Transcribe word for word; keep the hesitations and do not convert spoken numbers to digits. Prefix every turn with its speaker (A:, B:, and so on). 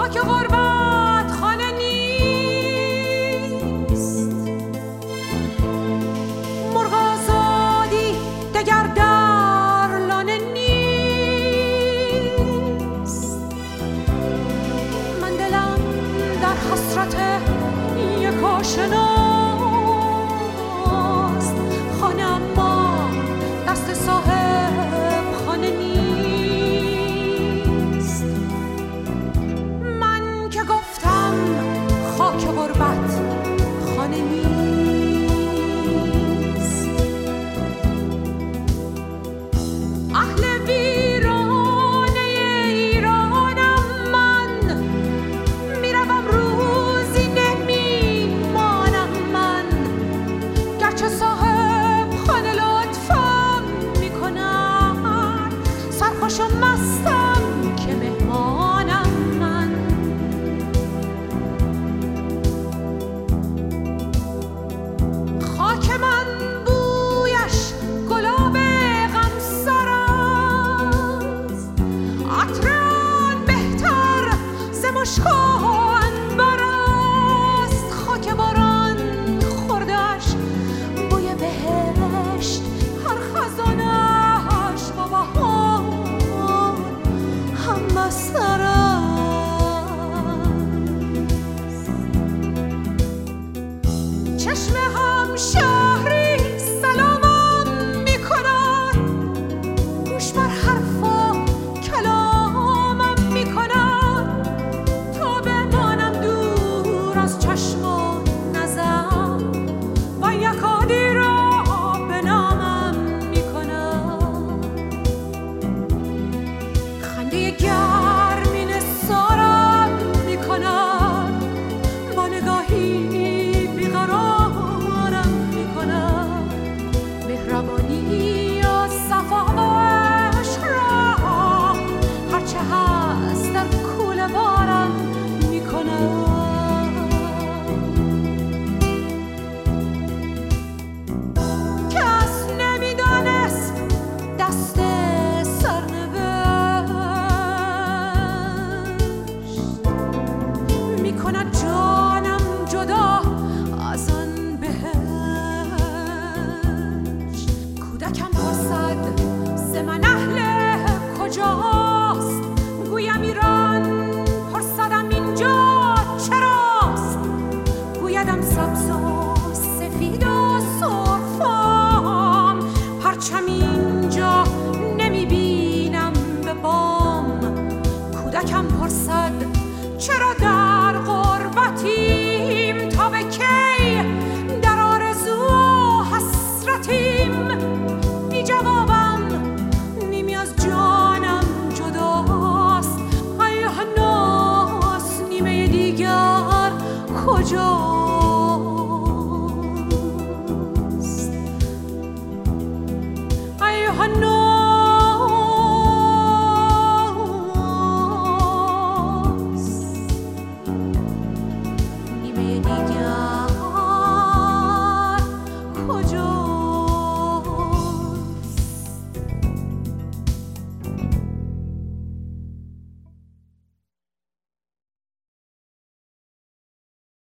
A: خاک غربت خانه نیست، مرغ آزادی دگر در لانه نیست. من دلم در حسرت یک آشناست، خانه اما دست صاحب خانه نیست. من که گفتم خاک غربت خانه نیست. اهل ویرانه ایرانم من، میروم روزی نمیمانم من، گرچه صاحب خانه لطفم میکنن، سرخوش و مستم که مهمانم من. خاک من بویش گلاب غمسر است، عطر آن بهتر ز مشک و عنبر است. خاک باران خورده‌اش بوی بهشت، هر خزانه‌اش با بهار هم بستر است. چشم هم شهری سلامم میکنن، گوش بر حرف و کلامم میکنن، تا بمانم دور از چشم و نظر، و یکادی را به نامم میکنن. خنده گرمین سارم میکنن، با نگاهی بیقرارم میکنن. مهربانی و صفا و عشق را هرچه هست در کوله بارم میکنن. کس نمیدانست دست سرنوشت، میکند جانم جدا از آن بهشت. کودکم پرسد ز من اهل کجاست، گویم ایران، پرسدم اینجا چراست، گویدم سبز و سفید و سرخفام، پرچم اینجا نمیبینم به بام. کودکم پرسد چرا در غربتیم، تا به کی در آرزو و حسرتیم. بی جوابم نیمی از جانم جداست، ایه ناس نیمه دیگر کجاست. ایه ناس نیمه دیگر